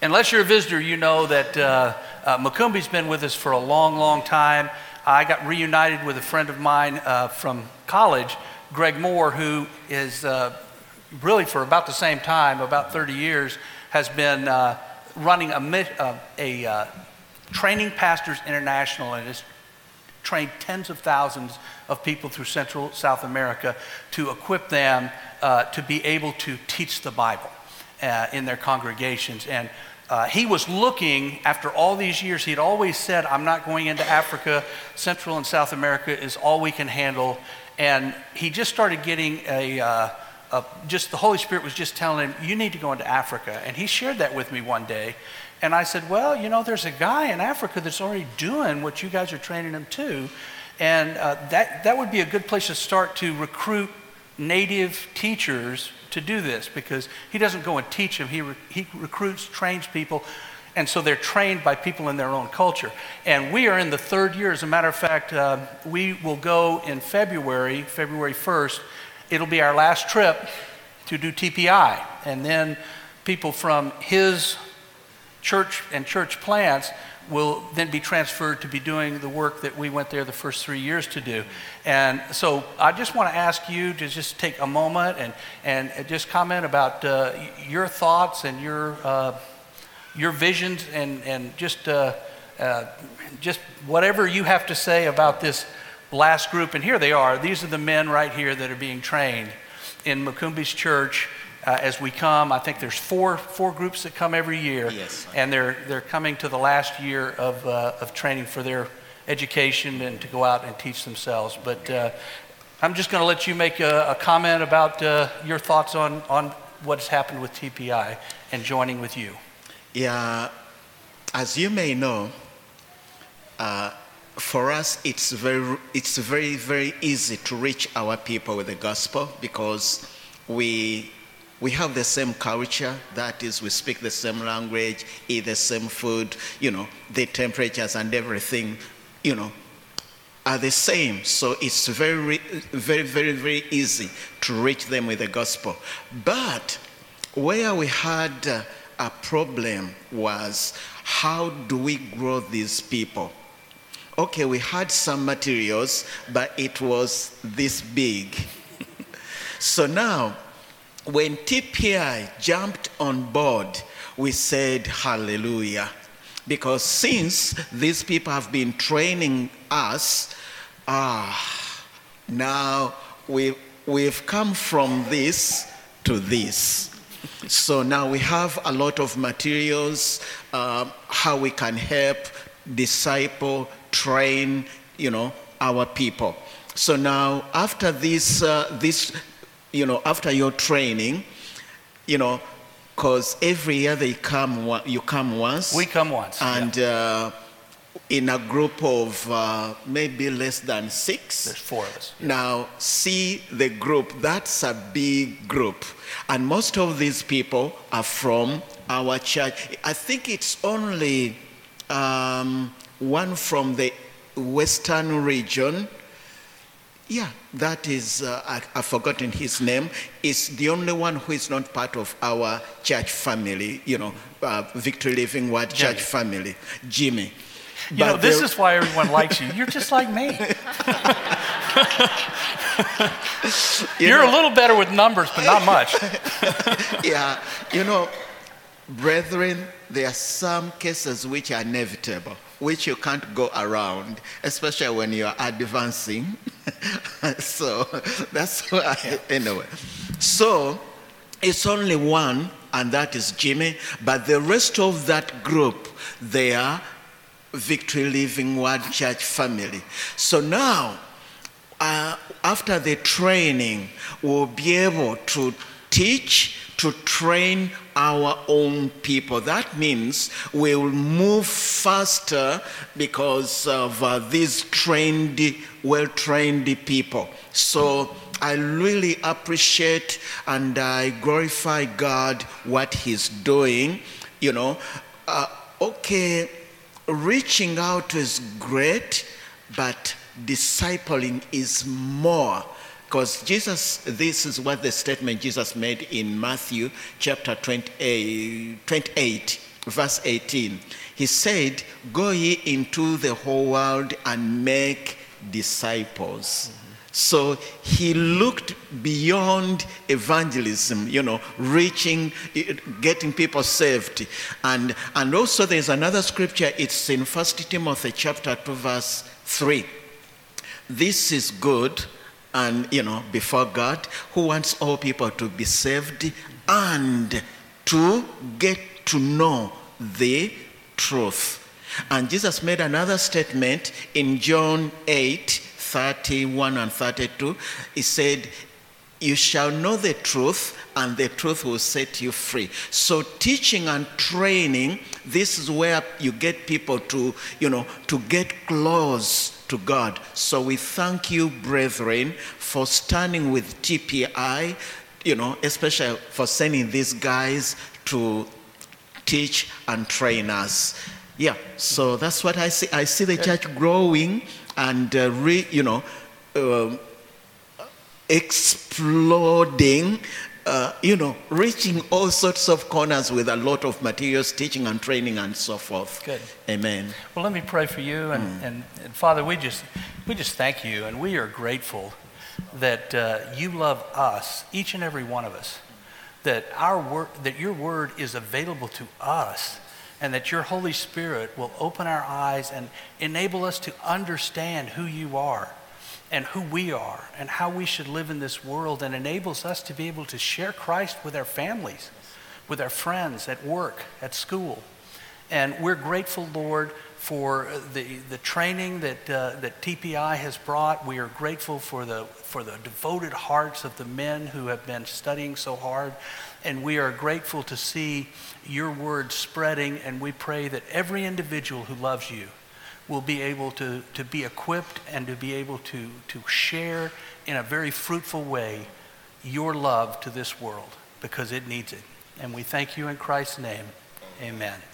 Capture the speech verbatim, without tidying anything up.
Unless you're a visitor, you know that uh, uh, Mukumbi's been with us for a long, long time. I got reunited with a friend of mine uh, from college, Greg Moore, who is uh, really for about the same time, about thirty years, has been uh, running a, uh, a uh, Training Pastors International, and has trained tens of thousands of people through Central South America to equip them uh, to be able to teach the Bible uh, in their congregations. And Uh, he was looking, after all these years, he had always said, I'm not going into Africa. Central and South America is all we can handle. And he just started getting a, uh, a, just the Holy Spirit was just telling him, you need to go into Africa. And he shared that with me one day. And I said, well, you know, there's a guy in Africa that's already doing what you guys are training him to. And uh, that, that would be a good place to start to recruit native teachers to do this, because he doesn't go and teach them. He, re- he recruits, trains people, and so they're trained by people in their own culture. And we are in the third year. As a matter of fact, uh, we will go in February, February first. It'll be our last trip to do T P I. And then people from his church and church plants will then be transferred to be doing the work that we went there the first three years to do. And so I just want to ask you to just take a moment and, and just comment about uh, your thoughts and your uh, your visions and, and just, uh, uh, just whatever you have to say about this last group. And here they are. These are the men right here that are being trained in Mukumbi's church. Uh, as we come, I think there's four four groups that come every year, yes, and they're they're coming to the last year of uh, of training for their education and to go out and teach themselves. But uh, I'm just going to let you make a, a comment about uh, your thoughts on on what has happened with T P I and joining with you. Yeah, as you may know, uh, for us it's very it's very very easy to reach our people with the gospel, because we. We have the same culture, that is, we speak the same language, eat the same food, you know, the temperatures and everything, you know, are the same. So it's very, very, very, very easy to reach them with the gospel. But where we had uh, a problem was, how do we grow these people? Okay, we had some materials, but it was this big. So now, when T P I jumped on board, we said hallelujah. Because since these people have been training us, ah, now we've, we've come from this to this. So now we have a lot of materials, uh, how we can help, disciple, train, you know, our people. So now after this, uh, this, you know, after your training, you know, because every year they come, you come once. We come once. And yeah. uh, in a group of uh, maybe less than six. There's four of us. Now, see the group, that's a big group. And most of these people are from our church. I think it's only um, one from the western region. Yeah, that is, uh, I, I've forgotten his name. Is the only one who is not part of our church family, you know, uh, Victory Living Word Church family, Jimmy. You But know, this there- is why everyone likes you. You're just like me. You You're know- a little better with numbers, but not much. Yeah, you know, brethren, there are some cases which are inevitable, which you can't go around, especially when you are advancing. So that's why, anyway. So it's only one, and that is Jimmy, but the rest of that group, they are Victory Living Word Church family. So now, uh, after the training, we'll be able to teach, to train our own people. That means we will move faster because of uh, these trained, well-trained people. So I really appreciate and I glorify God what He's doing. You know, uh, okay, reaching out is great, but discipling is more. Because Jesus, this is what the statement Jesus made in Matthew chapter twenty-eight, verse eighteen. He said, "Go ye into the whole world and make disciples." Mm-hmm. So he looked beyond evangelism, you know, reaching, getting people saved. And, and also there's another scripture, it's in First Timothy chapter two, verse three. "This is good, and, you know, before God, who wants all people to be saved and to get to know the truth." And Jesus made another statement in John eight, thirty-one and thirty-two. He said, "You shall know the truth, and the truth will set you free." So teaching and training, this is where you get people to, you know, to get close to God. So we thank you, brethren, for standing with T P I, you know, especially for sending these guys to teach and train us. Yeah, so that's what I see. I see the church growing and, uh, re, you know, uh, exploding, uh, you know, reaching all sorts of corners with a lot of materials, teaching and training and so forth. Good. Amen. Well, let me pray for you. And, mm. and, and Father, we just, we just thank you, and we are grateful that uh, you love us, each and every one of us, that our word, that your word is available to us, and that your Holy Spirit will open our eyes and enable us to understand who you are and who we are and how we should live in this world, and enables us to be able to share Christ with our families, with our friends, at work, at school. And we're grateful, Lord, for the, the training that, uh, that T P I has brought. We are grateful for the, for the devoted hearts of the men who have been studying so hard. And we are grateful to see your word spreading, and we pray that every individual who loves you will be able to, to be equipped and to be able to, to share in a very fruitful way your love to this world, because it needs it. And we thank you in Christ's name. Amen.